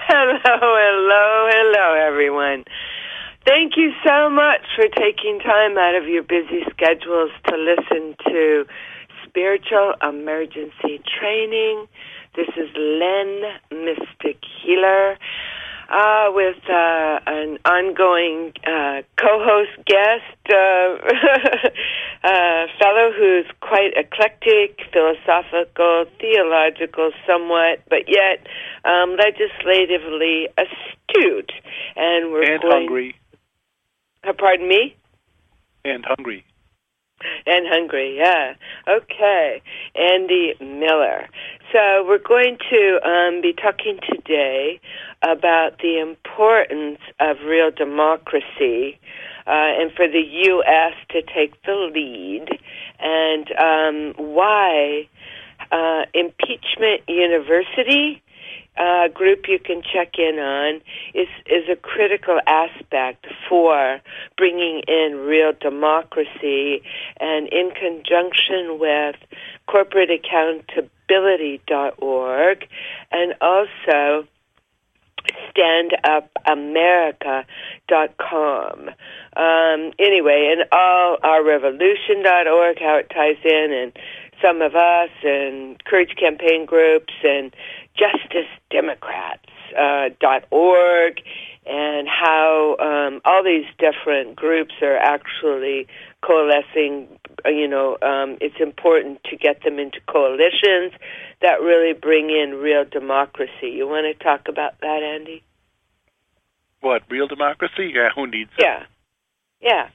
Hello, everyone. Thank you so much for taking time out of your busy schedules to listen to Spiritual Emergency Training. This is Len, Mystic Healer, with an ongoing co-host guest, fellow who's quite eclectic, philosophical, theological somewhat, but yet legislatively astute. And hungry. Pardon me? And hungry. And hungry, yeah. Okay. Andy Miller. So we're going to be talking today about the importance of real democracy and for the U.S. to take the lead, and why Impeachment University group you can check in on is a critical aspect for bringing in real democracy, and in conjunction with corporateaccountability.org and also standupamerica.com. Anyway, and all our revolution.org, how it ties in, and some of us, and Courage Campaign groups, and justicedemocrats.org, and how all these different groups are actually coalescing. It's important to get them into coalitions that really bring in real democracy. You want to talk about that, Andy? What, real democracy? Yeah, who needs it? Yeah.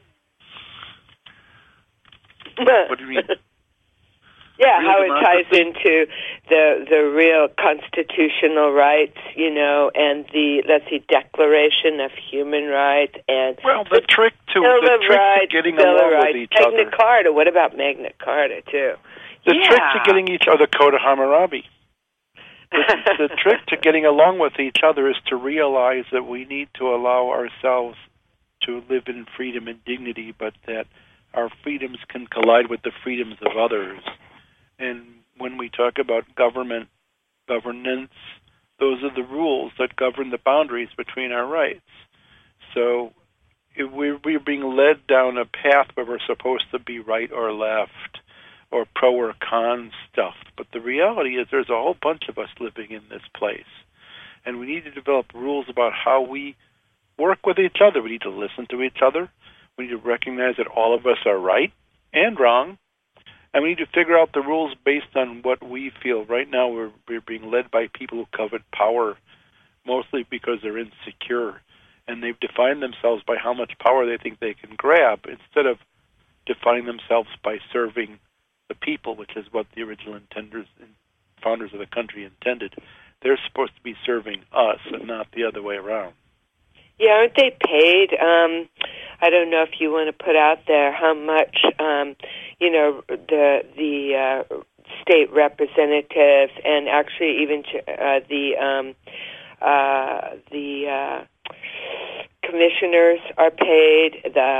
What do you mean? Yeah, real how democracy? It ties into the real constitutional rights, and the Declaration of Human Rights, and the trick to getting along with each other. Magna Carta. What about Magna Carta too? The trick to getting each other, Code of Hammurabi. The trick to getting along with each other is to realize that we need to allow ourselves to live in freedom and dignity, but that our freedoms can collide with the freedoms of others. And when we talk about governance, those are the rules that govern the boundaries between our rights. So if we're being led down a path where we're supposed to be right or left, or pro or con stuff. But the reality is there's a whole bunch of us living in this place. And we need to develop rules about how we work with each other. We need to listen to each other. We need to recognize that all of us are right and wrong. And we need to figure out the rules based on what we feel. Right now we're being led by people who covet power, mostly because they're insecure. And they've defined themselves by how much power they think they can grab, instead of defining themselves by serving the people, which is what the original intenders and founders of the country intended. They're supposed to be serving us and not the other way around. Yeah, aren't they paid? I don't know if you want to put out there how much, the state representatives, and actually even the commissioners are paid,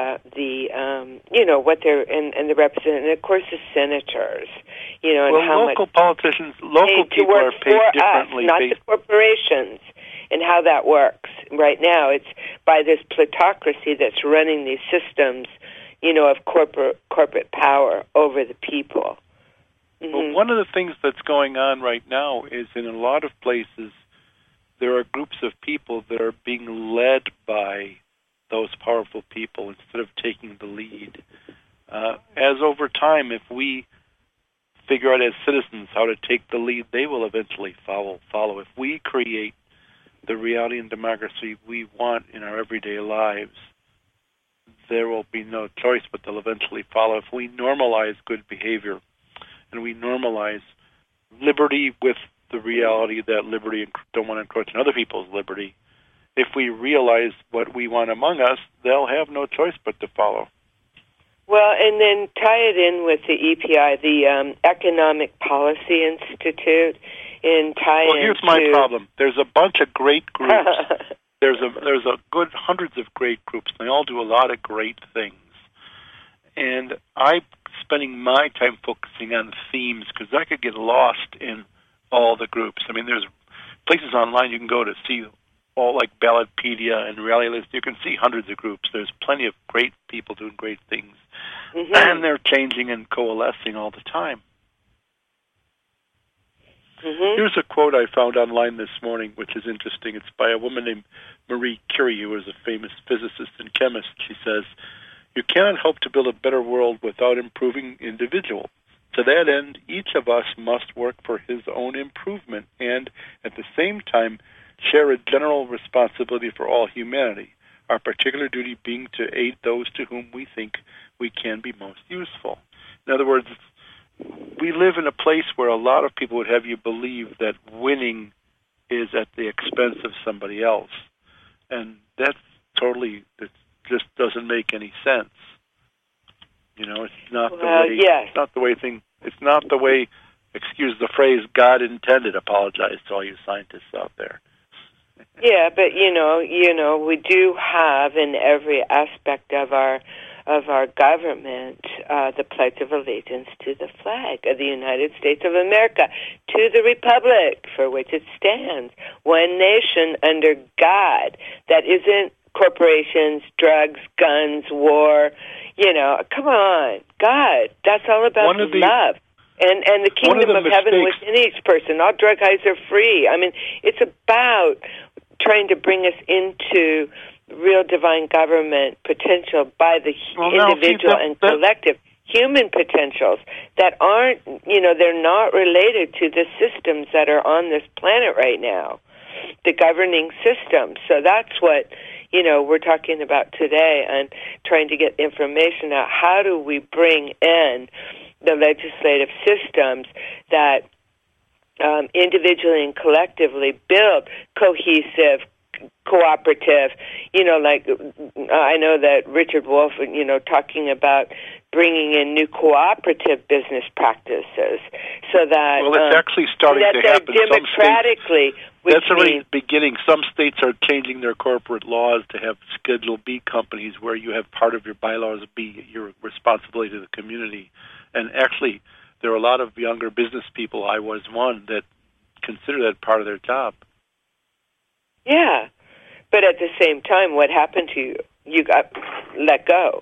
what they're, and the representatives, and of course the senators, and how local politicians, local people are paid differently. Not the corporations, and how that works. Right now, it's by this plutocracy that's running these systems, of corporate power over the people. Mm-hmm. Well, one of the things that's going on right now is in a lot of places, there are groups of people that are being led by those powerful people instead of taking the lead. As over time, if we figure out as citizens how to take the lead, they will eventually follow. If we create the reality and democracy we want in our everyday lives, there will be no choice, but they'll eventually follow. If we normalize good behavior and we normalize liberty with the reality that liberty don't want to encroach on other people's liberty, if we realize what we want among us, they'll have no choice but to follow. Well, and then tie it in with the EPI, the Economic Policy Institute, and here's my problem. There's a bunch of great groups. There's a good hundreds of great groups, and they all do a lot of great things. And I'm spending my time focusing on themes because I could get lost in all the groups. I mean, there's places online you can go to see all like Ballotpedia and Rally List. You can see hundreds of groups. There's plenty of great people doing great things, and they're changing and coalescing all the time. Here's a quote I found online this morning, which is interesting. It's by a woman named Marie Curie, who was a famous physicist and chemist. She says, "You cannot hope to build a better world without improving individuals. To that end, each of us must work for his own improvement and, at the same time, share a general responsibility for all humanity, our particular duty being to aid those to whom we think we can be most useful." In other words, we live in a place where a lot of people would have you believe that winning is at the expense of somebody else. And that's totally, it just doesn't make any sense. You know, it's not the way, it's not the way it's not the way, excuse the phrase, God intended. Apologize to all you scientists out there. Yeah, but you know, we do have in every aspect of our government the Pledge of Allegiance to the flag of the United States of America, to the Republic for which it stands, one nation under God. That isn't corporations, drugs, guns, war. You know, come on, God. That's all about love. And the kingdom of heaven within each person. All drug highs are free. I mean, it's about trying to bring us into real divine government potential by the individual and collective human potentials that aren't, they're not related to the systems that are on this planet right now, the governing systems. So that's what, we're talking about today and trying to get information out. How do we bring in the legislative systems that individually and collectively build cohesive, cooperative, I know that Richard Wolff, talking about bringing in new cooperative business practices so that... Well, it's actually starting to happen. Democratically... That's already beginning. Some states are changing their corporate laws to have Schedule B companies where you have part of your bylaws be your responsibility to the community. And actually, there are a lot of younger business people, I was one, that consider that part of their job. Yeah, but at the same time, what happened to you? You got let go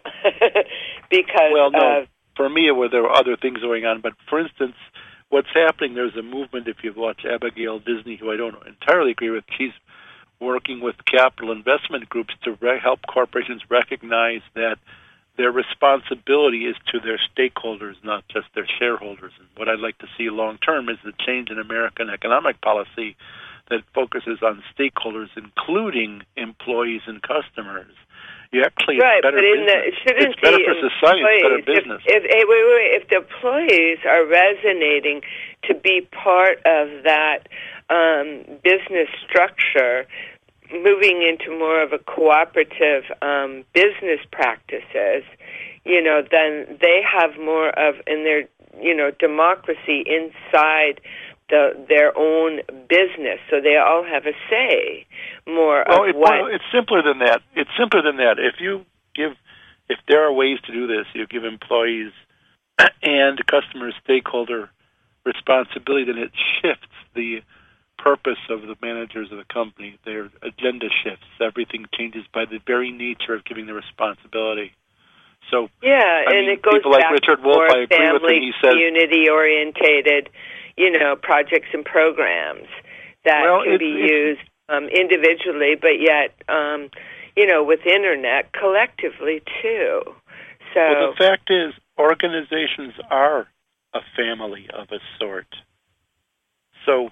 because for me, there were other things going on. But for instance, what's happening? There's a movement. If you've watched Abigail Disney, who I don't entirely agree with, she's working with capital investment groups to help corporations recognize that their responsibility is to their stakeholders, not just their shareholders. And what I'd like to see long term is the change in American economic policy that focuses on stakeholders, including employees and customers. You actually, right, better business. It's better for society. It's better business. If the employees are resonating to be part of that business structure, moving into more of a cooperative business practices, then they have more of in their democracy inside their own business, so they all have a say more. It's simpler than that. It's simpler than that. If there are ways to do this, you give employees and customers stakeholder responsibility, then it shifts the purpose of the managers of the company. Their agenda shifts. Everything changes by the very nature of giving the responsibility. So and it goes people back like Richard to Wolff, more I agree with him. He says community-orientated, projects and programs that can be used individually, but yet, with internet collectively too. So the fact is, organizations are a family of a sort. So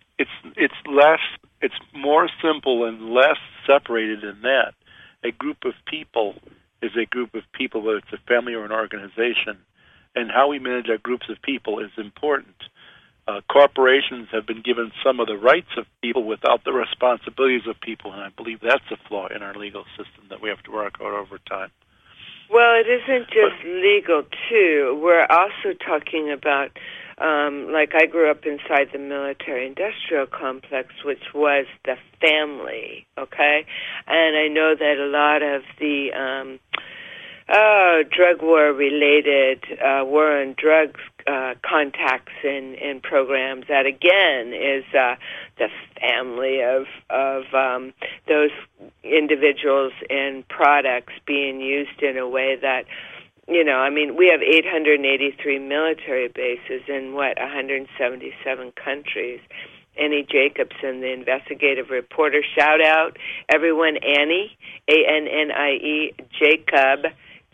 it's more simple and less separated than that. A group of people is a group of people, whether it's a family or an organization, and how we manage our groups of people is important. Corporations have been given some of the rights of people without the responsibilities of people, and I believe that's a flaw in our legal system that we have to work out over time. Well, it isn't just legal, too. We're also talking about, like I grew up inside the military-industrial complex, which was the family, okay? And I know that a lot of the drug war-related war on drugs contacts and programs. That again is the family of those individuals and products being used in a way that, we have 883 military bases in 177 countries. Annie Jacobson, the investigative reporter. Shout out everyone, Annie, Annie, Jacob,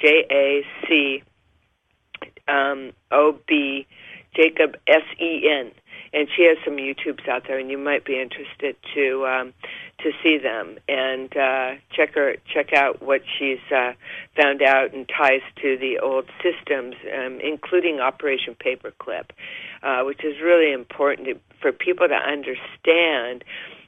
JACOB, Jacob, SEN. And she has some YouTubes out there, and you might be interested to see them and check out what she's found out and ties to the old systems, including Operation Paperclip, which is really important for people to understand,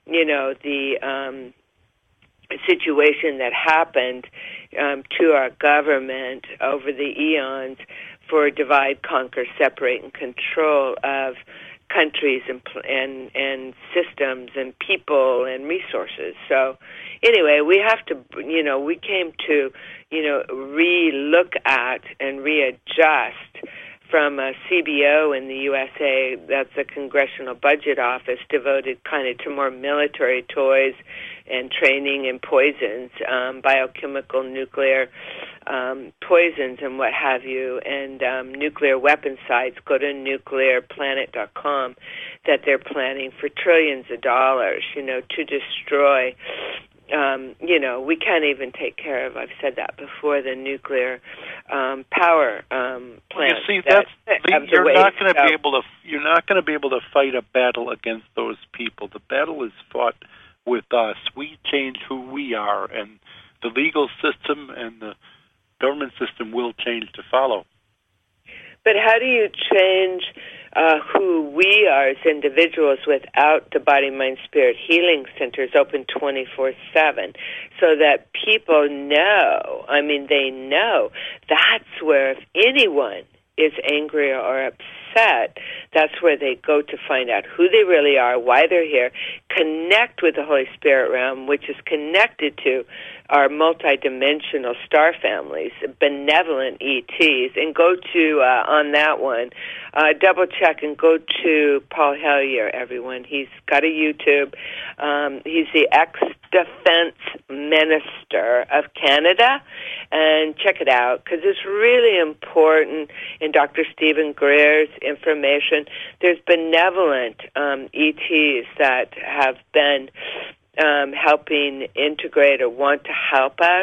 the situation that happened to our government over the eons for divide, conquer, separate, and control of countries and systems and people and resources. So anyway, we have to, we came to, re-look at and readjust from a CBO in the USA, that's the Congressional Budget Office, devoted kind of to more military toys and training and poisons, biochemical, nuclear poisons and what have you, and nuclear weapon sites. Go to nuclearplanet.com, that they're planning for trillions of dollars, to destroy. We can't even take care of, I've said that before, the nuclear power plants. You see, you're not going to be able to fight a battle against those people. The battle is fought with us. We change who we are, and the legal system and the government system will change to follow. But how do you change who we are as individuals without the Body, Mind, Spirit Healing Centers open 24/7 so that people know, they know that's where if anyone is angry or upset, that's where they go to find out who they really are, why they're here, connect with the Holy Spirit realm, which is connected to our multidimensional star families, benevolent ETs, and go to, on that one, double check and go to Paul Hellyer, everyone. He's got a YouTube. He's the ex-defense minister of Canada, and check it out, because it's really important in Dr. Stephen Greer's information. There's benevolent ETs that have been helping integrate or want to help us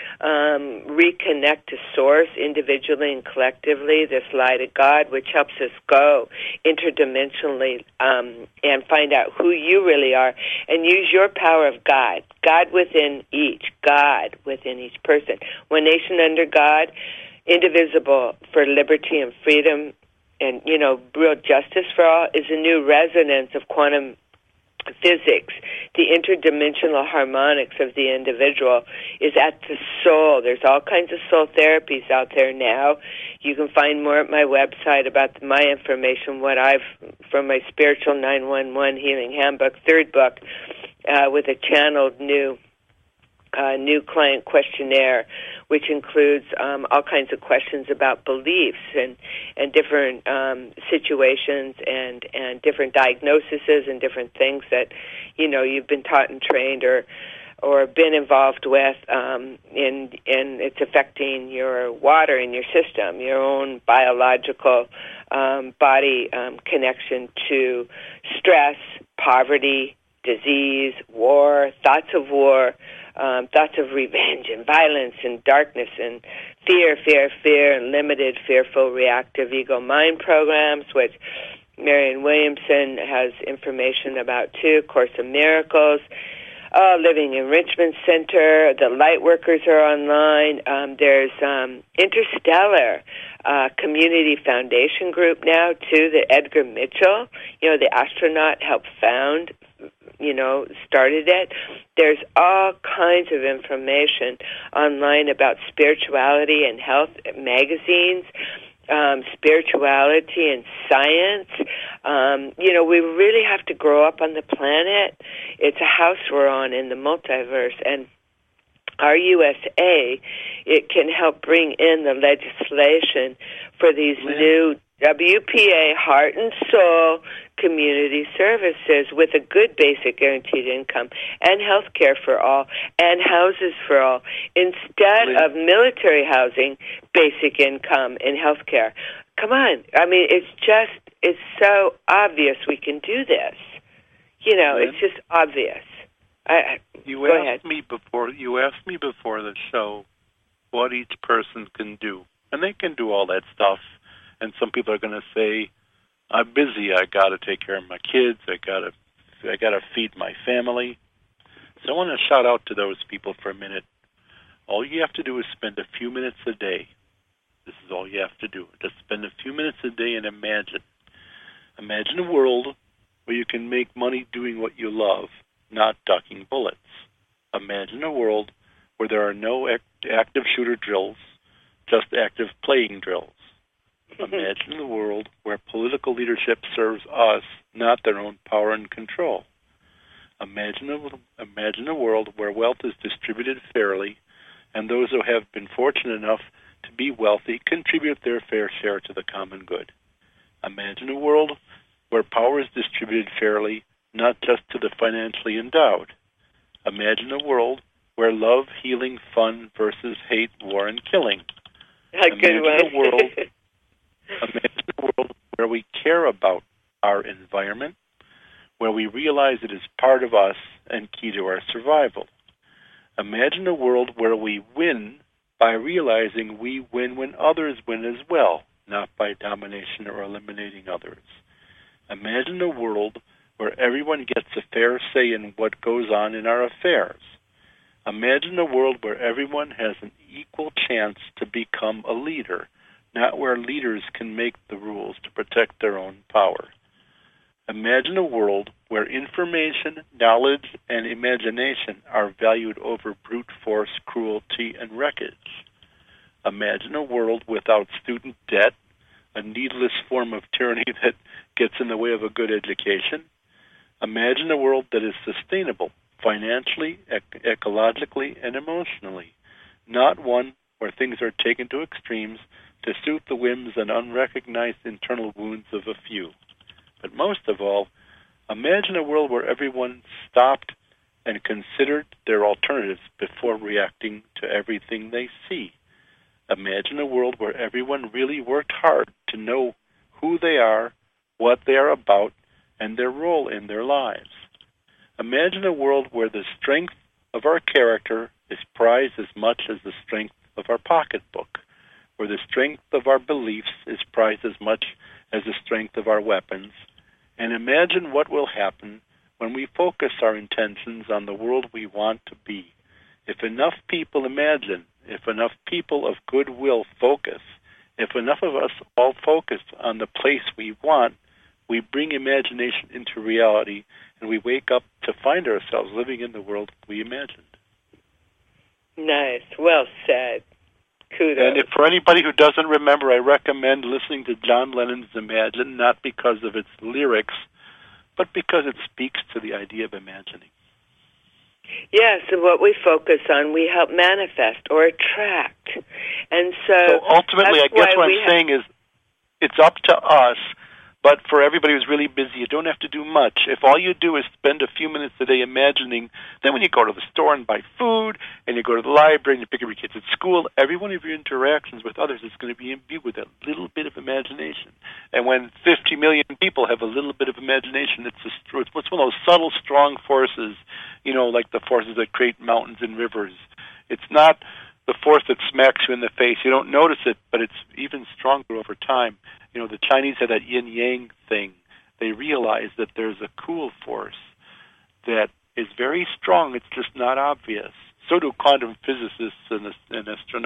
reconnect to Source individually and collectively, this light of God, which helps us go interdimensionally and find out who you really are and use your power of God, God within each person. One nation under God, indivisible, for liberty and freedom and, real justice for all, is a new resonance of quantum physics. The interdimensional harmonics of the individual is at the soul. There's all kinds of soul therapies out there now. You can find more at my website about my information, from my Spiritual 911 Healing Handbook, third book, with a channeled new client questionnaire, which includes all kinds of questions about beliefs and different situations and different diagnoses and different things that you've been taught and trained or been involved with, and it's affecting your water in your system, your own biological body connection to stress, poverty, disease, war, thoughts of revenge and violence and darkness and fear, and limited, fearful, reactive ego mind programs, which Marianne Williamson has information about too, Course in Miracles, Living Enrichment Center, the Light Workers are online. There's Interstellar Community Foundation Group now too, that Edgar Mitchell, the astronaut, helped found, started it. There's all kinds of information online about spirituality and health magazines, spirituality and science. We really have to grow up on the planet. It's a house we're on in the multiverse, and our USA, it can help bring in the legislation for these new WPA, Heart and Soul Community Services, with a good basic guaranteed income and health care for all and houses for all, instead of military housing, basic income and health care. Come on. I mean, it's so obvious we can do this. You know, it's just obvious. You asked me before the show what each person can do. And they can do all that stuff. And some people are going to say, I'm busy. I got to take care of my kids. I got to feed my family. So I want to shout out to those people for a minute. All you have to do is spend a few minutes a day. This is all you have to do. Just spend a few minutes a day and imagine. Imagine a world where you can make money doing what you love, not ducking bullets. Imagine a world where there are no active shooter drills, just active playing drills. Imagine a world where political leadership serves us, not their own power and control. Imagine a world where wealth is distributed fairly, and those who have been fortunate enough to be wealthy contribute their fair share to the common good. Imagine a world where power is distributed fairly, not just to the financially endowed. Imagine a world where love, healing, fun versus hate, war, and killing. Imagine a world where we care about our environment, where we realize it is part of us and key to our survival. Imagine a world where we win by realizing we win when others win as well, not by domination or eliminating others. Imagine a world where everyone gets a fair say in what goes on in our affairs. Imagine a world where everyone has an equal chance to become a leader, not where leaders can make the rules to protect their own power. Imagine a world where information, knowledge, and imagination are valued over brute force, cruelty, and wreckage. Imagine a world without student debt, a needless form of tyranny that gets in the way of a good education. Imagine a world that is sustainable, financially, ecologically, and emotionally, not one where things are taken to extremes to suit the whims and unrecognized internal wounds of a few. But most of all, imagine a world where everyone stopped and considered their alternatives before reacting to everything they see. Imagine a world where everyone really worked hard to know who they are, what they are about, and their role in their lives. Imagine a world where the strength of our character is prized as much as the strength of our pocketbook, where the strength of our beliefs is prized as much as the strength of our weapons, and imagine what will happen when we focus our intentions on the world we want to be. If enough people imagine, if enough people of goodwill focus, if enough of us all focus on the place we want, we bring imagination into reality, and we wake up to find ourselves living in the world we imagined. Nice. Well said. Kudos. And if for anybody who doesn't remember, I recommend listening to John Lennon's Imagine, not because of its lyrics, but because it speaks to the idea of imagining. Yes, and what we focus on, we help manifest or attract. And so ultimately, I guess what I'm saying is it's up to us. But for everybody who's really busy, you don't have to do much. If all you do is spend a few minutes a day imagining, then when you go to the store and buy food, and you go to the library and you pick up your kids at school, every one of your interactions with others is going to be imbued with a little bit of imagination. And when 50 million people have a little bit of imagination, it's one of those subtle, strong forces, like the forces that create mountains and rivers. It's not the force that smacks you in the face. You don't notice it, but it's even stronger over time. The Chinese have that yin-yang thing. They realize that there's a cool force that is very strong. It's just not obvious. So do quantum physicists and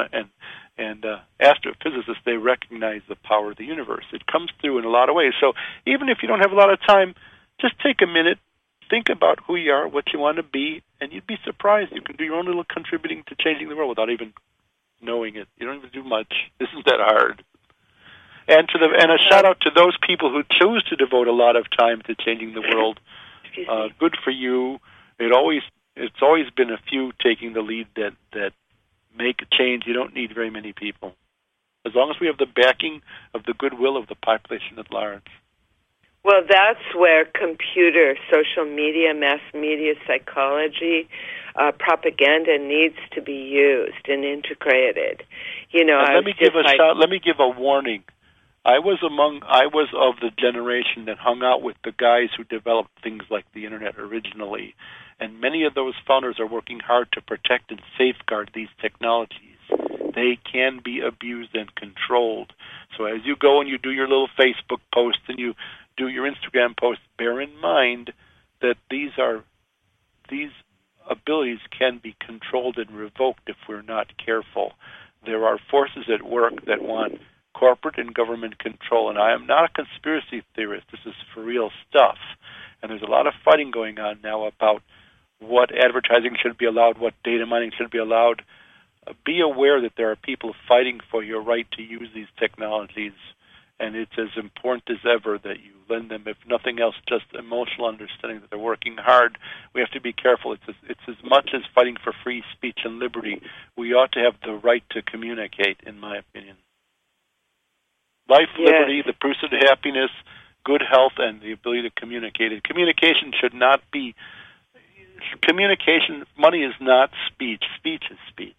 astrophysicists. They recognize the power of the universe. It comes through in a lot of ways. So even if you don't have a lot of time, just take a minute, think about who you are, what you want to be, and you'd be surprised. You can do your own little contributing to changing the world without even knowing it. You don't even do much. This isn't that hard. And a shout out to those people who choose to devote a lot of time to changing the world. Good for you. It's always been a few taking the lead that make a change. You don't need very many people. as long as we have the backing of the goodwill of the population at large. Well, that's where computer, social media, mass media, psychology, propaganda needs to be used and integrated. You know, let me give a warning. I was of the generation that hung out with the guys who developed things like the internet originally, and many of those founders are working hard to protect and safeguard these technologies. They can be abused and controlled. So as you go and you do your little Facebook post and you do your Instagram post, bear in mind that these abilities can be controlled and revoked if we're not careful. There are forces at work that want corporate and government control, and I am not a conspiracy theorist. This is for real stuff. And there's a lot of fighting going on now about what advertising should be allowed, what data mining should be allowed. Be aware that there are people fighting for your right to use these technologies, and it's as important as ever that you lend them, if nothing else, just emotional understanding that they're working hard. We have to be careful. It's as much as fighting for free speech and liberty. We ought to have the right to communicate, in my opinion. Life, liberty, the pursuit of happiness, good health, and the ability to communicate. Communication should not be... Communication, money is not speech. Speech is speech.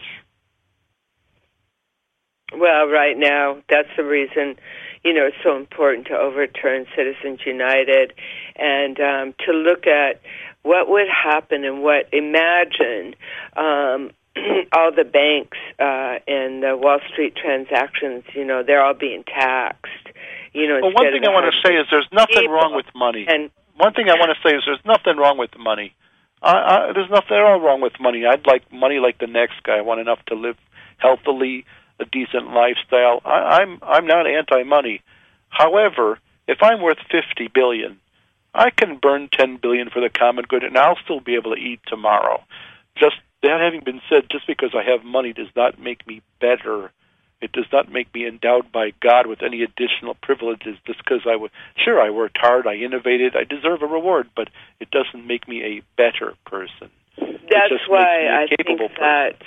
Well, right now, that's the reason, you know, it's so important to overturn Citizens United and to look at what would happen and imagine all the banks and the Wall Street transactions, you know, they're all being taxed. You know, well, one thing I want to say is there's nothing wrong with money. One thing I want to say is there's nothing wrong with money. There's nothing at all wrong with money. I'd like money like the next guy. I want enough to live healthily, a decent lifestyle. I'm not anti-money. However, if I'm worth $50 billion, I can burn $10 billion for the common good, and I'll still be able to eat tomorrow. Just that having been said, just because I have money does not make me better. It does not make me endowed by God with any additional privileges just because I worked hard, I innovated, I deserve a reward, but it doesn't make me a better person. That's why I think that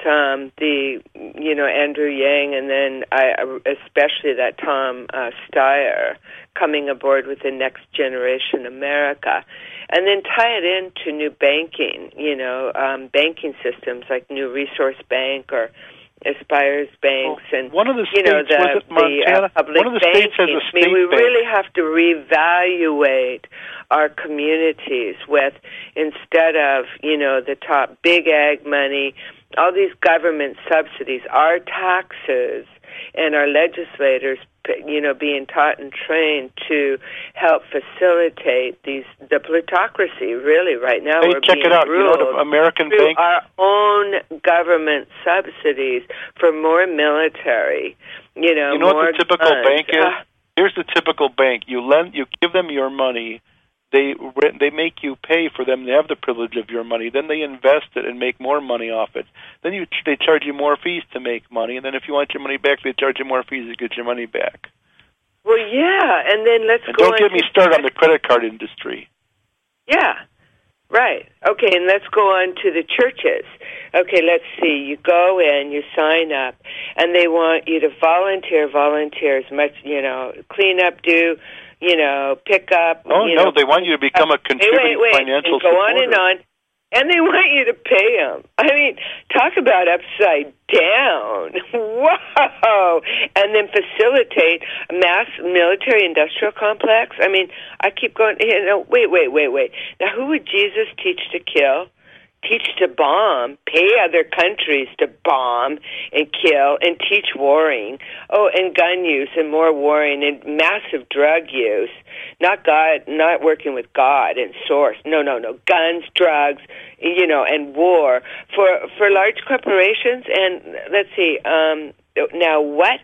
Andrew Yang and then especially that Tom Steyer coming aboard with the Next Generation America, and then tie it into new banking, banking systems like New Resource Bank or Aspires banks, and one of the states, the public one of the banking. States has a state we bank. Really have to reevaluate our communities with, instead of the top big ag money, all these government subsidies, our taxes, and our legislators being taught and trained to help facilitate the plutocracy. Really, right now we're check being it out. ruled The American through bank, our own government subsidies for more military. You know more what the typical guns. bank is? Here's the typical bank. You give them your money. They make you pay for them. They have the privilege of your money. Then they invest it and make more money off it. Then they charge you more fees to make money. And then if you want your money back, they charge you more fees to get your money back. Well, yeah, and then don't get me started on the credit card industry. Yeah, right. Okay, and let's go on to the churches. Okay, let's see. You go in, you sign up, and they want you to volunteer as much, clean up, pick up. Oh, no, they want you to become a contributing financial and go supporter. on and on. And they want you to pay them. I mean, talk about upside down. Whoa! And then facilitate a mass military-industrial complex. I mean, I keep going, wait. Now, who would Jesus teach to kill? Teach to bomb, pay other countries to bomb and kill and teach warring. Oh, and gun use and more warring and massive drug use. Not working with God and source. No. Guns, drugs, and war for large corporations. And let's see, now what?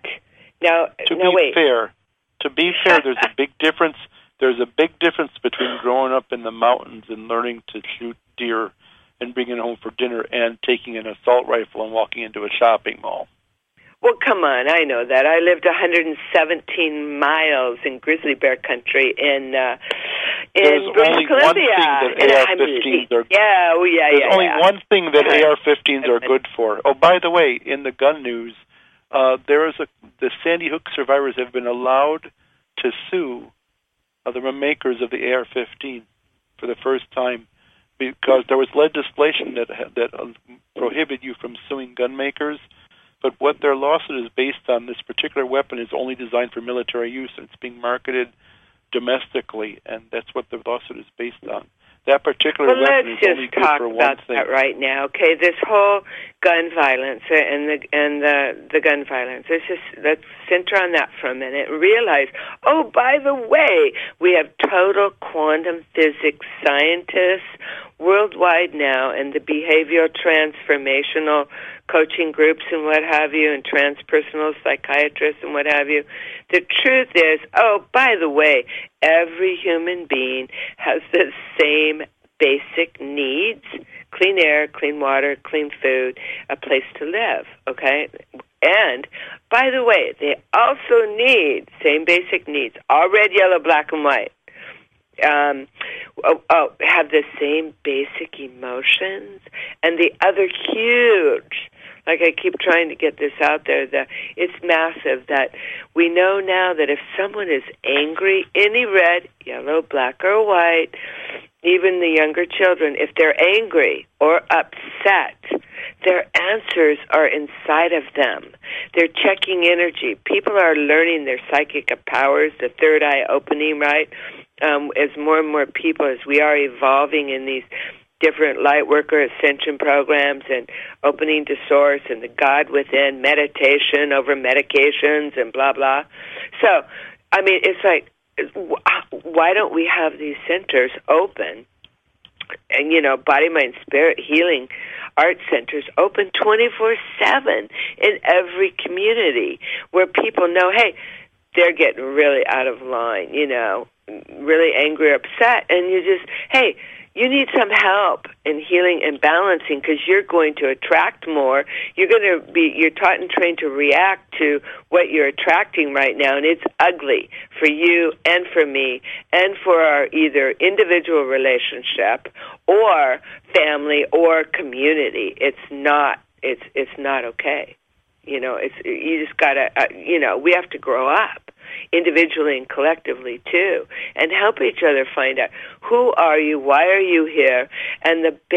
To be fair, there's a big difference. There's a big difference between growing up in the mountains and learning to shoot deer and bringing it home for dinner and taking an assault rifle and walking into a shopping mall. Well, come on, I know that. I lived 117 miles in grizzly bear country in British Columbia. There's only one thing that AR-15s are good for. Oh, by the way, in the gun news, The Sandy Hook survivors have been allowed to sue the makers of the AR-15 for the first time, because there was legislation that prohibited you from suing gun makers. But what their lawsuit is based on, this particular weapon is only designed for military use, and it's being marketed domestically, and that's what the lawsuit is based on. That particular weapon is only good for one thing. Let's just talk about that right now. Okay, this whole gun violence and the gun violence. Let's center on that for a minute and realize, oh, by the way, we have total quantum physics scientists worldwide now, and the behavioral transformational coaching groups and what have you, and transpersonal psychiatrists and what have you. The truth is, oh, by the way, every human being has the same basic needs: clean air, clean water, clean food, a place to live, okay? And, by the way, they also need, same basic needs, all red, yellow, black, and white. Have the same basic emotions, and the other huge, like I keep trying to get this out there, that it's massive, that we know now that if someone is angry, any red, yellow, black, or white, even the younger children, if they're angry or upset, their answers are inside of them. They're checking energy. People are learning their psychic powers, the third eye opening, right? As more and more people, as we are evolving in these different light worker ascension programs and opening to source and the God within, meditation over medications and blah, blah. So, I mean, it's like, why don't we have these centers open? And, you know, body, mind, spirit, healing, art centers open 24/7 in every community where people know, hey, they're getting really out of line, you know, really angry or upset, and you just, hey, you need some help in healing and balancing, because you're going to attract more. You're taught and trained to react to what you're attracting right now, and it's ugly for you and for me and for our either individual relationship or family or community. It's not okay. You know, you just gotta, we have to grow up individually and collectively too, and help each other find out who are you, why are you here, and the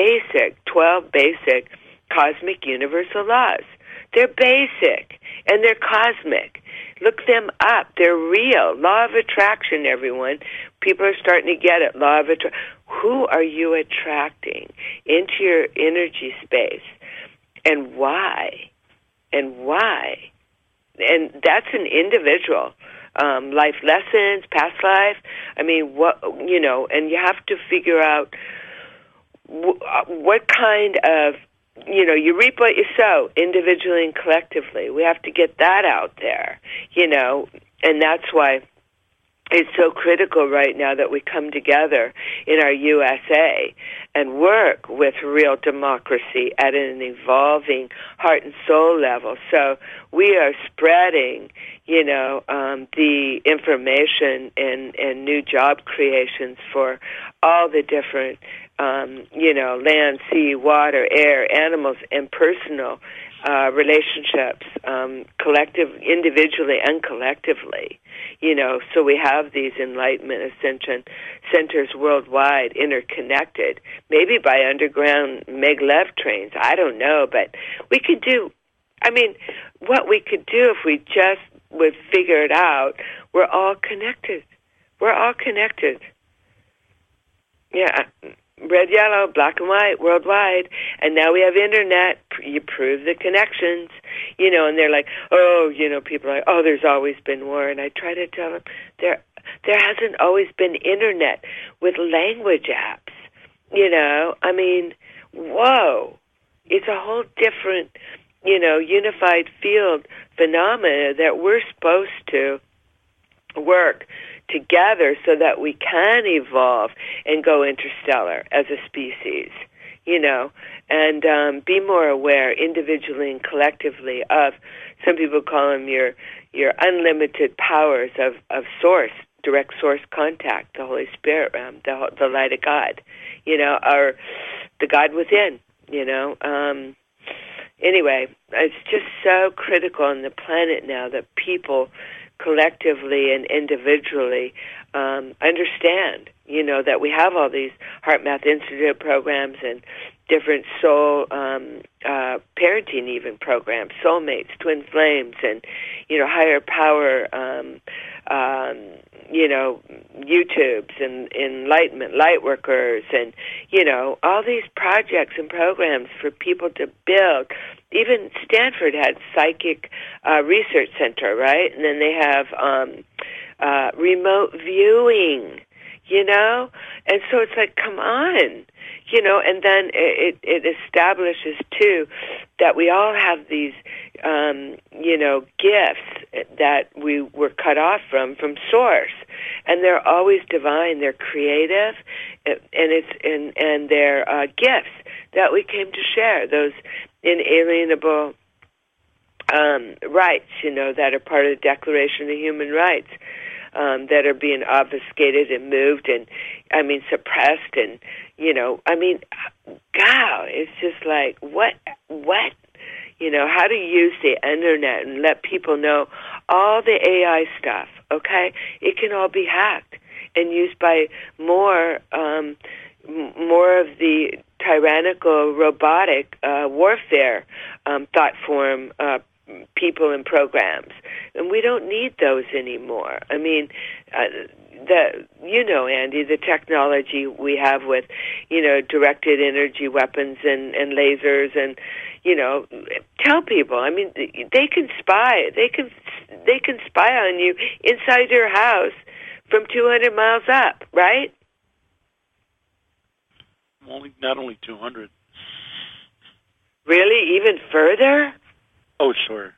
12 basic cosmic universal laws. They're basic and they're cosmic. Look them up. They're real. Law of attraction, everyone. People are starting to get it. Law of attraction. Who are you attracting into your energy space, and why? And why? And that's an individual. Life lessons, past life. I mean, and you have to figure out what kind of, you reap what you sow, individually and collectively. We have to get that out there, and that's why it's so critical right now that we come together in our USA and work with real democracy at an evolving heart and soul level. So we are spreading, the information and new job creations for all the different, land, sea, water, air, animals, and personal relationships, collective, individually and collectively. So we have these enlightenment ascension centers worldwide, interconnected, maybe by underground maglev trains. I don't know, but we could do, what we could do if we just would figure it out, we're all connected. We're all connected. Yeah. Red, yellow, black and white, worldwide. And now we have internet. You prove the connections, and they're like, people are like, there's always been war. And I try to tell them there hasn't always been internet with language apps, whoa. It's a whole different, unified field phenomena that we're supposed to work together so that we can evolve and go interstellar as a species, and be more aware individually and collectively of, some people call them your unlimited powers of source, direct source contact, the Holy Spirit realm, the light of God, or the God within, anyway, it's just so critical on the planet now that people collectively and individually understand, that we have all these HeartMath Institute programs and different soul parenting even programs, soulmates, twin flames, and higher power YouTubes and enlightenment light workers, and all these projects and programs for people to build. Even Stanford had psychic research center, right? And then they have remote viewing, and so it's like, come on, and then it establishes too that we all have these gifts that we were cut off from source, and they're always divine. They're creative, and they're gifts that we came to share, those inalienable rights, that are part of the Declaration of Human Rights, that are being obfuscated and moved and, suppressed. And, God, it's just like, what? How to use the Internet and let people know all the AI stuff, okay? It can all be hacked and used by more of the tyrannical robotic warfare thought form people and programs, and we don't need those anymore. Andy, the technology we have with, directed energy weapons and lasers, and tell people. They can spy. They can spy on you inside your house from 200 miles up, right? Not only 200. Really, even further? Oh, sure.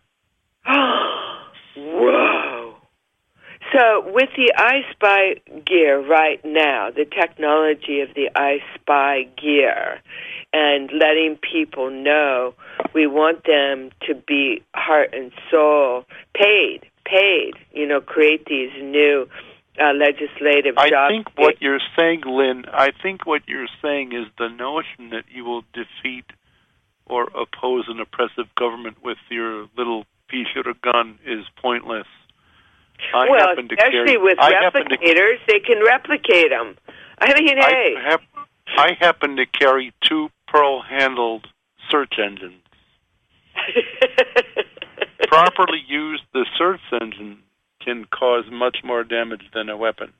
Whoa. So with the iSpy gear right now, the technology of the iSpy gear, and letting people know we want them to be heart and soul paid, create these new legislative jobs. I think what you're saying, Lynn, is the notion that you will defeat or oppose an oppressive government with your little pea-shooter gun is pointless. Especially with replicators, they can replicate them. I happen to carry 2 pearl-handled search engines. Properly used, the search engine can cause much more damage than a weapon.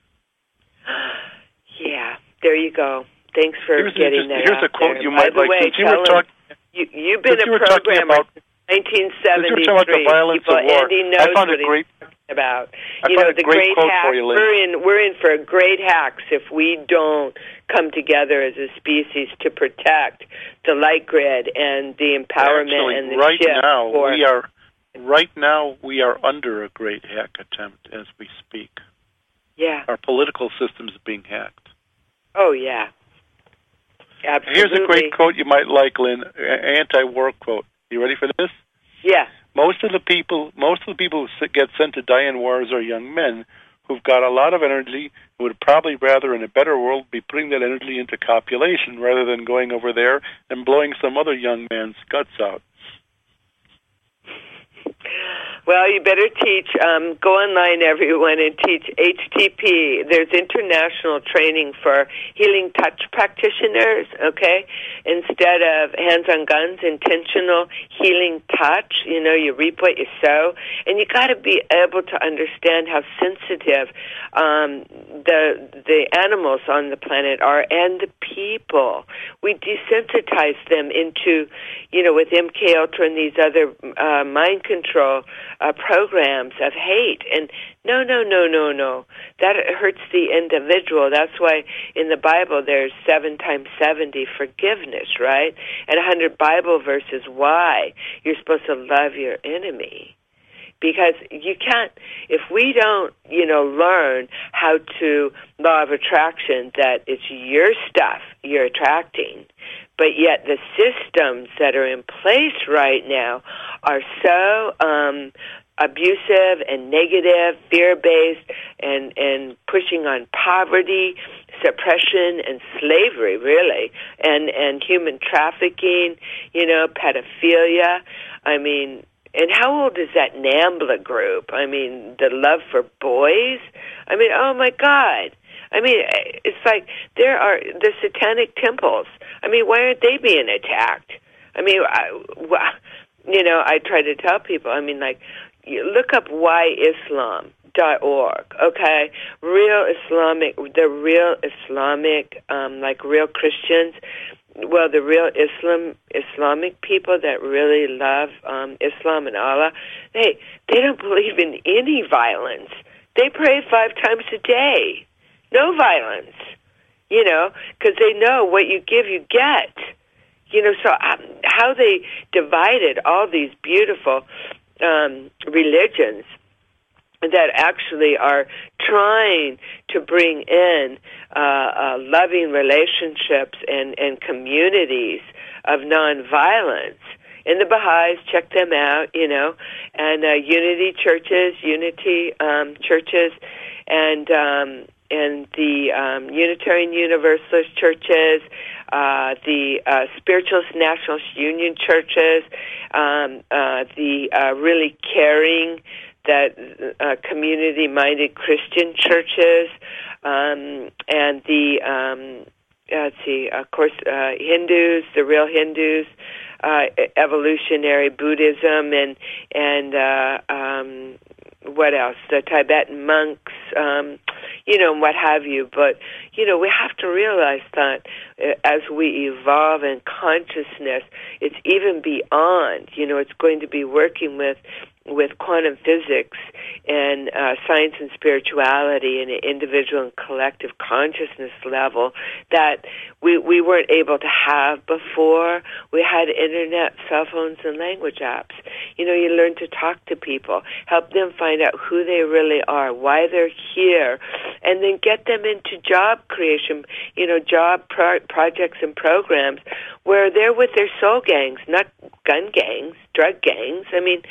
Yeah, there you go. Thanks for getting that. Here's a quote there. you might like. You've been a programmer since 1973. Andy knows what he's talking about. The great hacks. We're in for great hacks if we don't come together as a species to protect the light grid and the empowerment and the shift. Right now, we are under a great hack attempt as we speak. Yeah. Our political system is being hacked. Oh, yeah. Absolutely. Here's a great quote you might like, Lynn, anti-war quote. You ready for this? Yeah. Most of the people who get sent to die in wars are young men who've got a lot of energy, who would probably rather, in a better world, be putting that energy into copulation rather than going over there and blowing some other young man's guts out. Well, you better teach, go online, everyone, and teach HTP. There's international training for healing touch practitioners, okay? Instead of hands-on guns, intentional healing touch. You reap what you sow. And you got to be able to understand how sensitive the animals on the planet are and the people. We desensitize them into, with MK Ultra and these other mind control programs of hate. And no. That hurts the individual. That's why in the Bible there's 7 times 70 forgiveness, right? And 100 Bible verses why you're supposed to love your enemy. Because you can't, if we don't, learn how to, law of attraction, that it's your stuff you're attracting, but yet the systems that are in place right now are so abusive and negative, fear-based, and pushing on poverty, suppression, and slavery, really, and human trafficking, pedophilia. I mean, and how old is that NAMBLA group? I mean, the love for boys? I mean, oh my God. I mean, it's like there are the satanic temples. I mean, why aren't they being attacked? I mean, I try to tell people, I mean, like, you look up whyislam.org, okay? The real Islamic, like real Christians, well, the real Islamic people that really love Islam and Allah, they don't believe in any violence. They pray 5 times a day. No violence, because they know what you give, you get. So how they divided all these beautiful religions that actually are trying to bring in loving relationships and communities of nonviolence. In the Baha'is, check them out, and Unity churches, and the Unitarian Universalist churches, the Spiritualist Nationalist Union churches, the really caring, that community-minded Christian churches, and the of course, Hindus, the real Hindus, evolutionary Buddhism, and what else? The Tibetan monks, and what have you. But, we have to realize that as we evolve in consciousness, it's even beyond, it's going to be working with quantum physics and science and spirituality and an individual and collective consciousness level that we weren't able to have before. We had internet, cell phones, and language apps. You learn to talk to people, help them find out who they really are, why they're here, and then get them into job creation, job projects and programs where they're with their soul gangs, not gun gangs, drug gangs. I mean,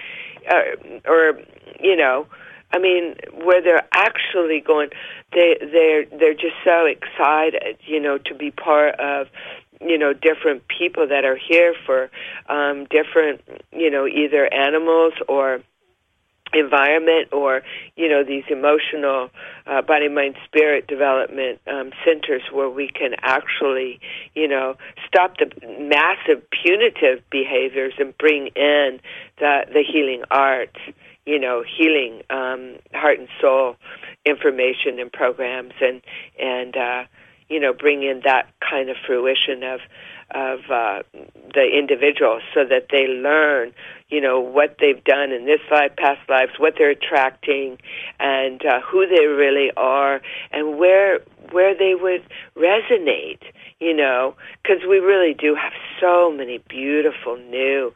where they're actually going, they're just so excited, to be part of, different people that are here for different, either animals or environment or, these emotional body, mind, spirit development centers where we can actually, stop the massive punitive behaviors and bring in the healing arts, healing heart and soul information and programs and bring in that kind of fruition of the individual so that they learn, what they've done in this life, past lives, what they're attracting, and who they really are, and where they would resonate, because we really do have so many beautiful new,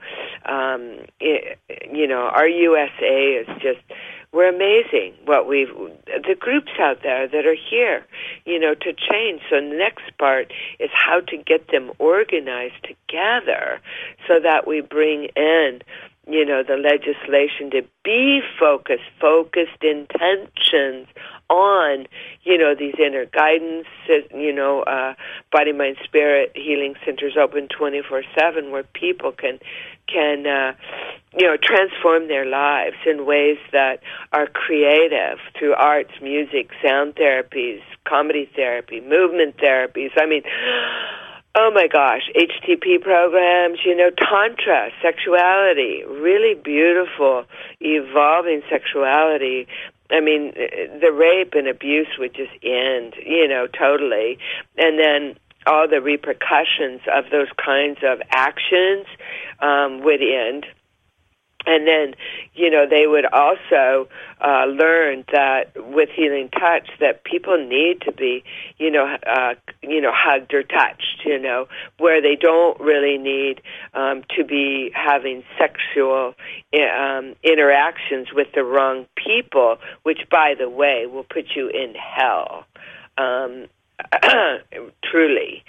our USA is just, we're amazing the groups out there that are here, to change. So the next part is how to get them organized together so that we bring in, the legislation to be focused intentions on, these inner guidance, body, mind, spirit healing centers open 24/7 where people can transform their lives in ways that are creative through arts, music, sound therapies, comedy therapy, movement therapies. I mean, oh my gosh, HTP programs, tantra, sexuality, really beautiful, evolving sexuality. I mean, the rape and abuse would just end, totally. And then all the repercussions of those kinds of actions would end. And then, they would also learn that with healing touch that people need to be, hugged or touched, where they don't really need to be having sexual interactions with the wrong people, which, by the way, will put you in hell. Truly.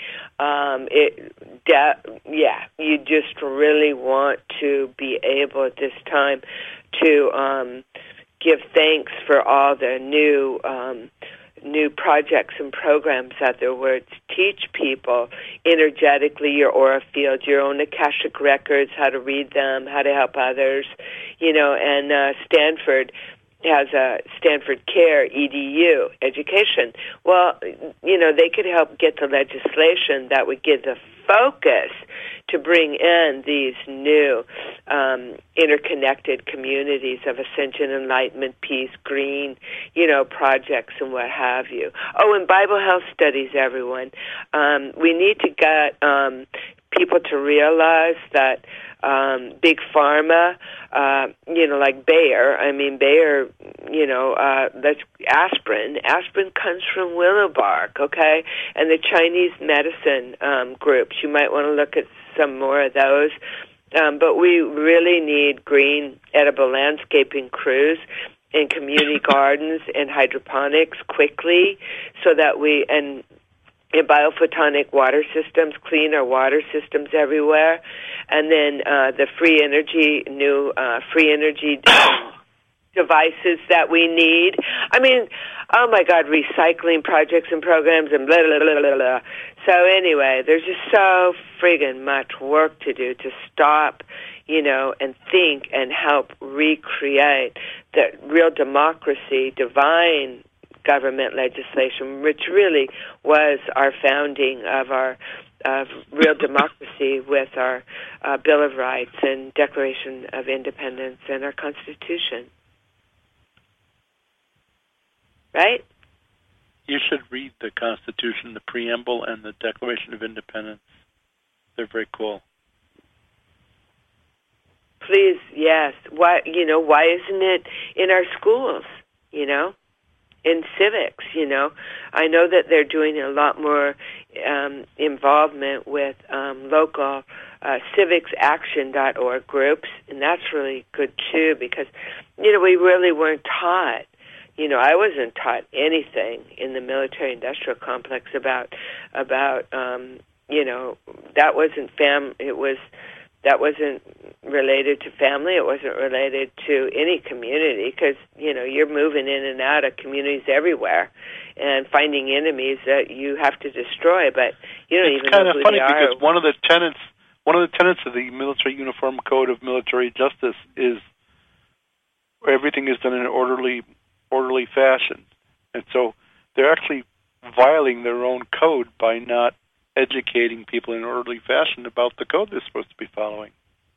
You just really want to be able at this time to give thanks for all the new projects and programs out there where to teach people energetically your aura field, your own Akashic records, how to read them, how to help others, and Stanford has a Stanford Care EDU education. Well, they could help get the legislation that would give the focus to bring in these new interconnected communities of ascension, enlightenment, peace, green, projects and what have you. Oh, and Bible health studies, everyone. We need to get people to realize that big pharma, like Bayer. I mean, Bayer, that's aspirin. Aspirin comes from willow bark, okay? And the Chinese medicine groups, you might want to look at some more of those. But we really need green edible landscaping crews in community gardens and hydroponics quickly so that in biophotonic water systems, clean our water systems everywhere, and then the free energy devices that we need. I mean, oh my God, recycling projects and programs and blah, blah, blah, blah, blah. So anyway, there's just so friggin' much work to do to stop, and think and help recreate the real democracy, divine government legislation, which really was our founding of real democracy with our Bill of Rights and Declaration of Independence and our Constitution. Right? You should read the Constitution, the Preamble, and the Declaration of Independence. They're very cool. Please, yes. Why isn't it in our schools, in civics, I know that they're doing a lot more involvement with local civicsaction.org groups, and that's really good, too, because, we really weren't taught. I wasn't taught anything in the military-industrial complex about that wasn't related to family. It wasn't related to any community because, you're moving in and out of communities everywhere and finding enemies that you have to destroy, but you don't even know who they are. It's kind of funny because one of the tenets of the Military Uniform Code of Military Justice is everything is done in an orderly fashion. And so they're actually violating their own code by not educating people in an orderly fashion about the code they're supposed to be following.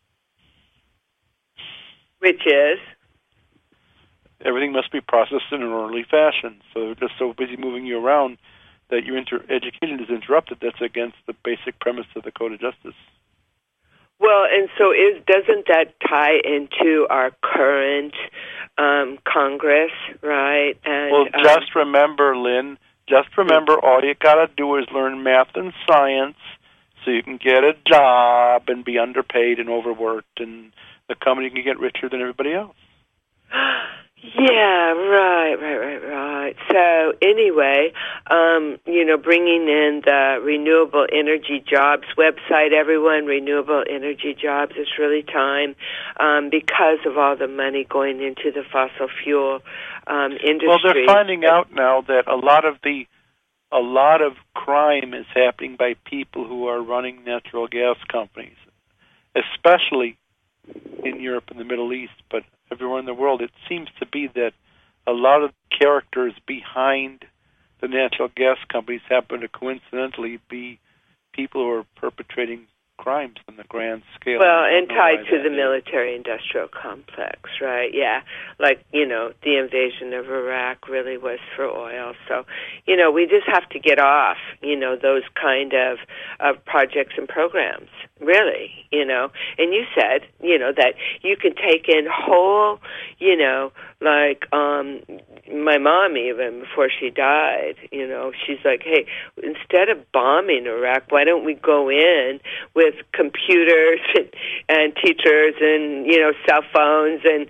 Which is? Everything must be processed in an orderly fashion. So they're just so busy moving you around that your education is interrupted. That's against the basic premise of the Code of Justice. Well, and so doesn't that tie into our current Congress, right? And, just remember, Lynn, all you got to do is learn math and science so you can get a job and be underpaid and overworked, and the company can get richer than everybody else. Yeah, right. So anyway, bringing in the Renewable Energy Jobs website, everyone, Renewable Energy Jobs, it's really time because of all the money going into the fossil fuel industry. Well, they're finding out now that a lot of crime is happening by people who are running natural gas companies, especially in Europe and the Middle East, but everywhere in the world. It seems to be that a lot of characters behind the natural gas companies happen to coincidentally be people who are perpetrating crimes on the grand scale. Well, and tied to the military-industrial complex, right? Yeah, like, the invasion of Iraq really was for oil. So, we just have to get off, those kind of projects and programs, really, And you said, that you can take in whole, like my mom even before she died, she's like, hey, instead of bombing Iraq, why don't we go in with computers and teachers and cell phones and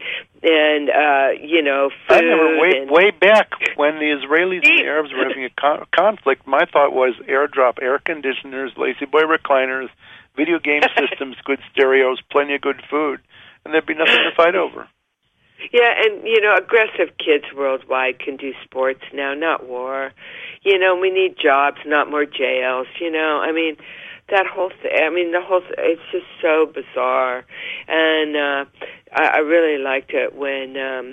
food. I remember way back when the Israelis and the Arabs were having a conflict. My thought was airdrop air conditioners, lazy boy recliners, video game systems, good stereos, plenty of good food, and there'd be nothing to fight over. Yeah, and, aggressive kids worldwide can do sports now, not war. We need jobs, not more jails, I mean, that whole thing, it's just so bizarre. And I really liked it when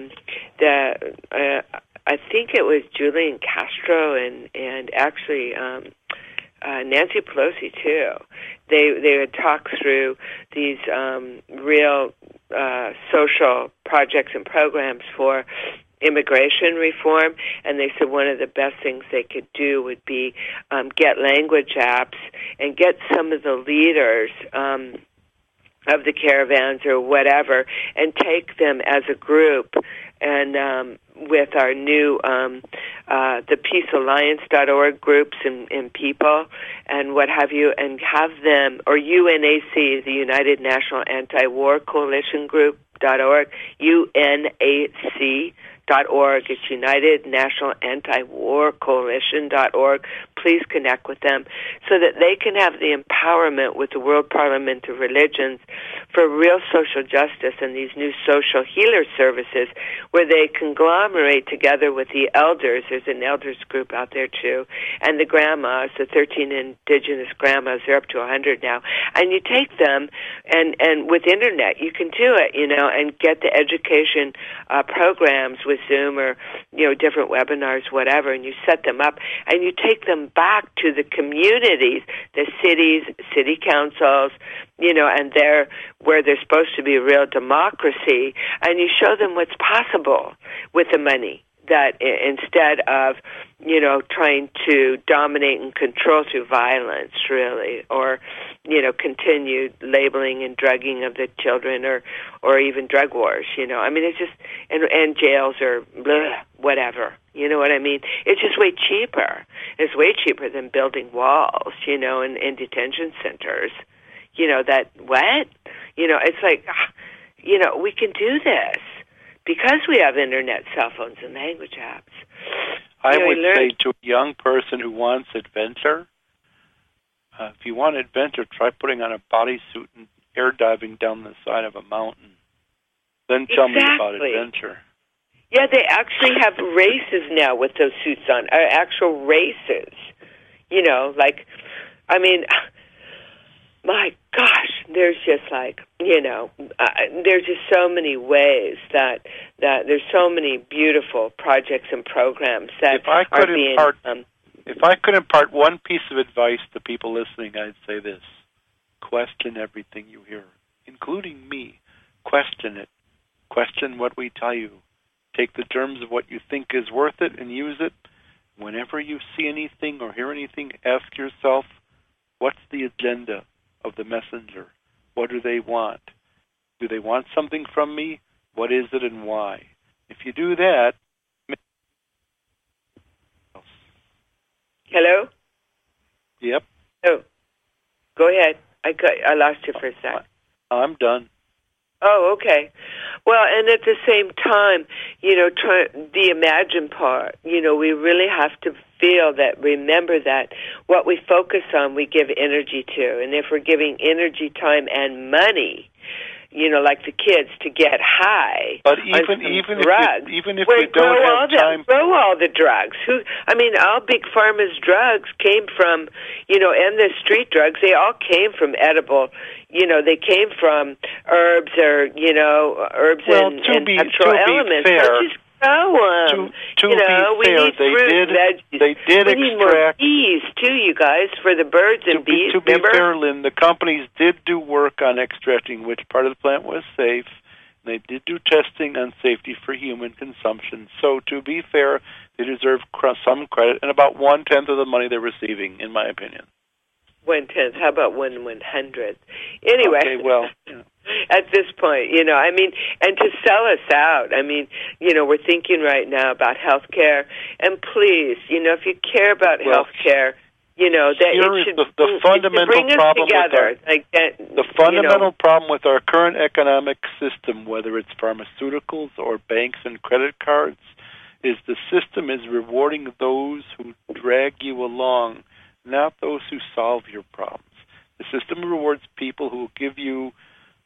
I think it was Julian Castro and actually Nancy Pelosi too. They would talk through these real social projects and programs for immigration reform, and they said one of the best things they could do would be get language apps and get some of the leaders of the caravans or whatever and take them as a group and with our new the peacealliance.org groups and people and what have you, and have them, or UNAC, the United National Anti-War Coalition Group.org, UNAC.org. It's United National Anti-War Coalition.org. Please connect with them so that they can have the empowerment with the World Parliament of Religions for real social justice and these new social healer services where they conglomerate together with the elders. There's an elders group out there too, and the grandmas, the 13 indigenous grandmas, they're up to 100 now. And you take them, and with internet, you can do it, and get the education programs with Zoom or, different webinars, whatever, and you set them up, and you take them back to the communities, the cities, city councils, and they're where they're supposed to be real democracy, and you show them what's possible with the money, that instead of, trying to dominate and control through violence, really, or, continued labeling and drugging of the children or even drug wars, I mean, it's just, and jails or blah, whatever, you know what I mean? It's just way cheaper. It's way cheaper than building walls, in detention centers. That, what? It's like, we can do this because we have internet, cell phones, and language apps. I would say to a young person who wants adventure, if you want adventure, try putting on a bodysuit and air diving down the side of a mountain. Then tell me about adventure. Yeah, they actually have races now with those suits on, actual races. My gosh, there's just there's just so many ways that there's so many beautiful projects and programs that are being... If I could impart one piece of advice to people listening, I'd say this. Question everything you hear, including me. Question it. Question what we tell you. Take the terms of what you think is worth it and use it. Whenever you see anything or hear anything, ask yourself, what's the agenda of the messenger? What do they want? Do they want something from me? What is it and why? If you do that... Hello? Yep. Oh, go ahead. I lost you for a sec. I'm done. Oh, okay. Well, and at the same time, the imagine part, we really have to remember that what we focus on, we give energy to. And if we're giving energy, time, and money, like the kids, to get high. But even if we don't have time, grow all the drugs. All big pharma's drugs came from, and the street drugs. They all came from edible. They came from herbs or herbs and natural elements. To be fair, they did we need more bees too, you guys, for the birds and bees. To be fair, Lynn, the companies did do work on extracting which part of the plant was safe. They did do testing on safety for human consumption. So, to be fair, they deserve some credit, and about 1/10 of the money they're receiving, in my opinion. 1/10. How about 1/100th? Anyway. Okay, well. At this point, and to sell us out. We're thinking right now about health care, and please, if you care about health care, that it should the fundamental bring us problem together. The fundamental problem with our current economic system, whether it's pharmaceuticals or banks and credit cards, is the system is rewarding those who drag you along, not those who solve your problems. The system rewards people who give you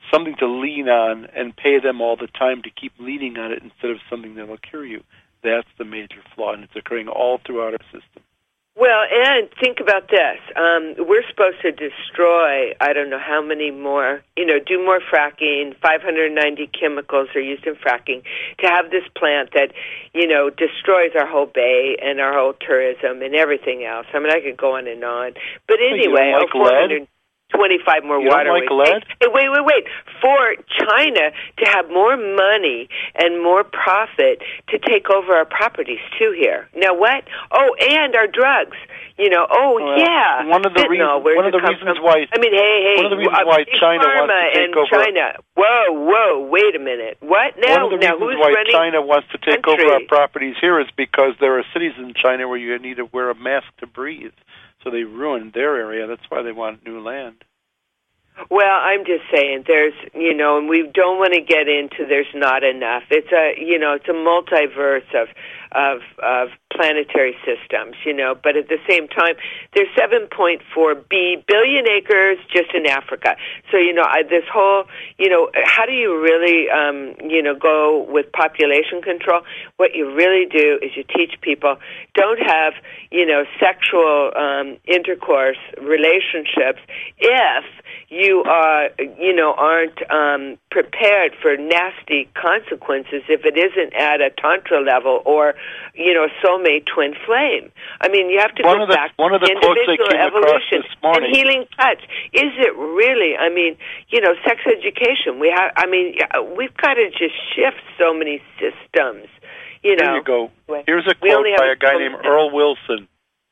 something to lean on and pay them all the time to keep leaning on it instead of something that will cure you. That's the major flaw, and it's occurring all throughout our system. Well, and think about this. We're supposed to destroy, I don't know how many more, do more fracking. 590 chemicals are used in fracking to have this plant that, destroys our whole bay and our whole tourism and everything else. I mean, I could go on and on. But anyway, 425 more waterways. Hey, wait. For China to have more money and more profit to take over our properties, too, here. Now what? Oh, and our drugs. Yeah. One of the reasons why China wants to take over. China. Whoa, wait a minute. What now? One of the reasons why China wants to take over our properties here is because there are cities in China where you need to wear a mask to breathe. So they ruined their area. That's why they want new land. Well, I'm just saying there's, and we don't want to get into there's not enough. It's a multiverse of planetary systems, but at the same time, there's 7.4 billion acres just in Africa. So, this whole, how do you really, go with population control? What you really do is you teach people don't have, sexual intercourse relationships if you aren't prepared for nasty consequences if it isn't at a tantra level or, a soulmate twin flame. I mean, you have to go back to individual evolution and healing touch. Is it really? I mean, sex education. We've got to just shift so many systems. Here you go. Here's a quote by a guy named Earl Wilson.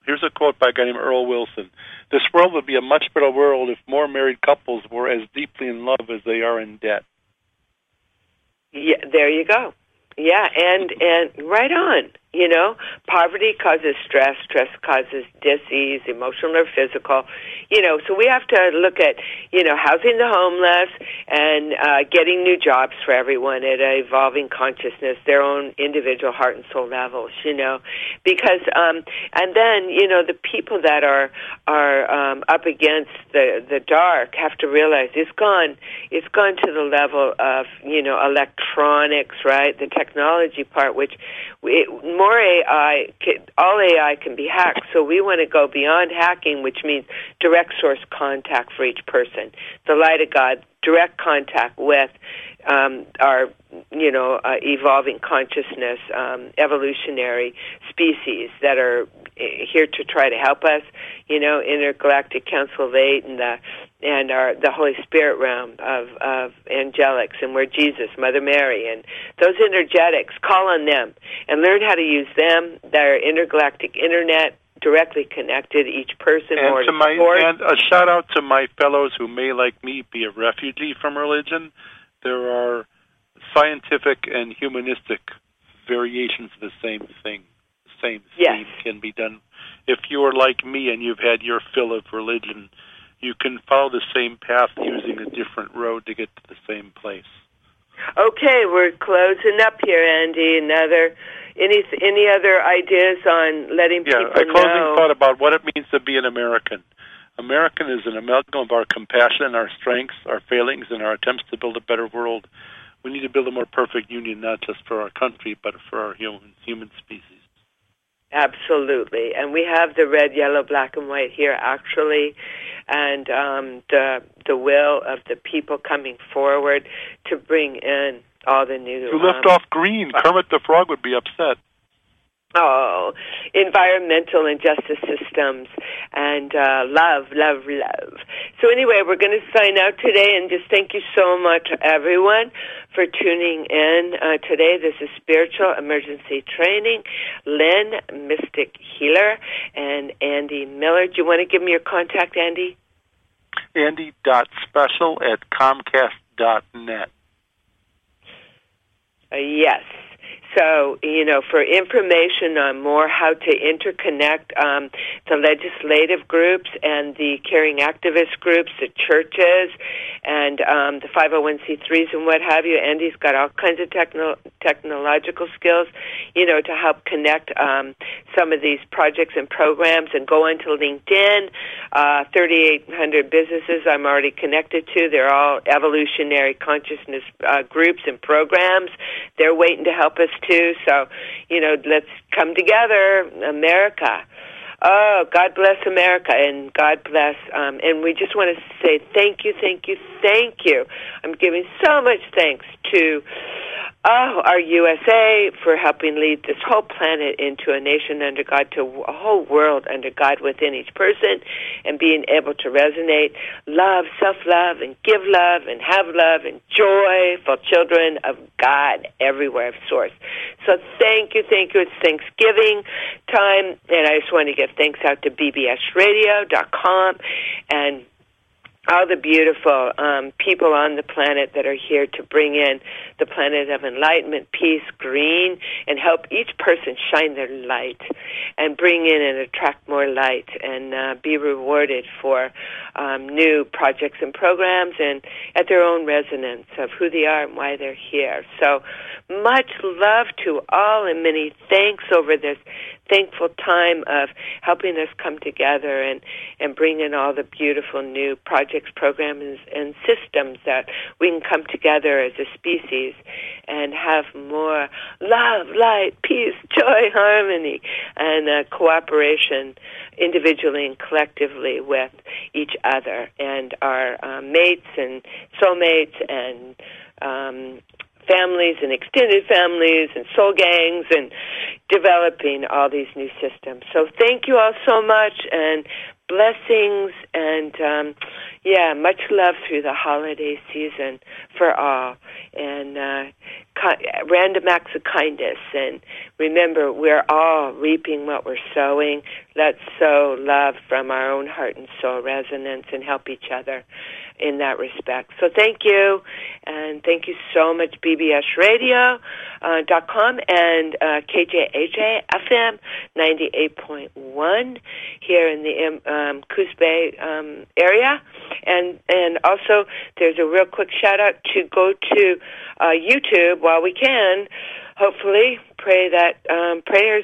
This world would be a much better world if more married couples were as deeply in love as they are in debt. Yeah, there you go. Yeah, and right on. Poverty causes stress causes disease, emotional or physical. So we have to look at, housing the homeless and getting new jobs for everyone at an evolving consciousness, their own individual heart and soul levels, because, and then, the people that are up against the dark have to realize it's gone to the level of, electronics, right? The technology part, which more AI, all AI can be hacked. So we want to go beyond hacking, which means direct source contact for each person. The light of God, direct contact with our, evolving consciousness, evolutionary species that are here to try to help us. Intergalactic Council of Eight and the Holy Spirit realm of angelics, and we're Jesus, Mother Mary, and those energetics. Call on them and learn how to use them. Their intergalactic internet, directly connected, each person. And a shout out to my fellows who may, like me, be a refugee from religion. There are scientific and humanistic variations of the same thing. The same theme can be done. If you are like me and you've had your fill of religion, you can follow the same path using a different road to get to the same place. Okay, we're closing up here, Andy. Any other ideas on letting people know? Yeah, a closing thought about what it means to be an American. American is an amalgam of our compassion, our strengths, our failings, and our attempts to build a better world. We need to build a more perfect union, not just for our country, but for our human species. Absolutely. And we have the red, yellow, black, and white here, actually, and the will of the people coming forward to bring in all the new... To lift off green, Kermit the Frog would be upset. Oh, environmental and justice systems and love. So anyway, we're going to sign out today and just thank you so much, everyone, for tuning in today. This is Spiritual Emergency Training. Lynn, Mystic Healer, and Andy Miller. Do you want to give me your contact, Andy? Andy.special@comcast.net. Yes. So, for information on more how to interconnect the legislative groups and the caring activist groups, the churches, and the 501c3s and what have you, Andy's got all kinds of technological skills, to help connect some of these projects and programs. And go into LinkedIn, 3,800 businesses I'm already connected to. They're all evolutionary consciousness groups and programs. They're waiting to help us too. So, let's come together, America. Oh, God bless America, and God bless, and we just want to say thank you, thank you, thank you. I'm giving so much thanks to our USA for helping lead this whole planet into a nation under God, to a whole world under God within each person, and being able to resonate love, self-love, and give love, and have love, and joyful children of God everywhere of source. So thank you, thank you. It's Thanksgiving time, and I just want to give thanks out to bbsradio.com and all the beautiful people on the planet that are here to bring in the planet of enlightenment, peace, green, and help each person shine their light and bring in and attract more light and be rewarded for new projects and programs and at their own resonance of who they are and why they're here. So much love to all and many thanks over this thankful time of helping us come together and bring in all the beautiful new projects, programs, and systems that we can come together as a species and have more love, light, peace, joy, harmony, and cooperation individually and collectively with each other and our mates and soulmates and families and extended families and soul gangs and developing all these new systems. So thank you all so much and blessings and, much love through the holiday season for all and random acts of kindness. And remember, we're all reaping what we're sowing. Let's sow love from our own heart and soul resonance and help each other in that respect. So thank you, and thank you so much, bbsradio.com and KJAJ FM 98.1 here in the Coos Bay area. And also, there's a real quick shout-out to go to YouTube while we can. Hopefully, pray that prayers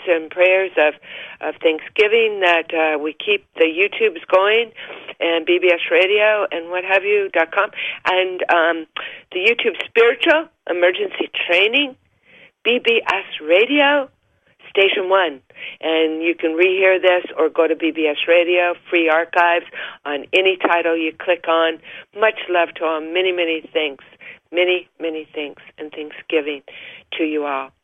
of Thanksgiving that we keep the YouTubes going and BBS Radio and what have you.com and the YouTube Spiritual Emergency Training, BBS Radio, Station 1. And you can rehear this or go to BBS Radio, free archives on any title you click on. Much love to all. Many, many thanks. Many, many thanks and Thanksgiving to you all.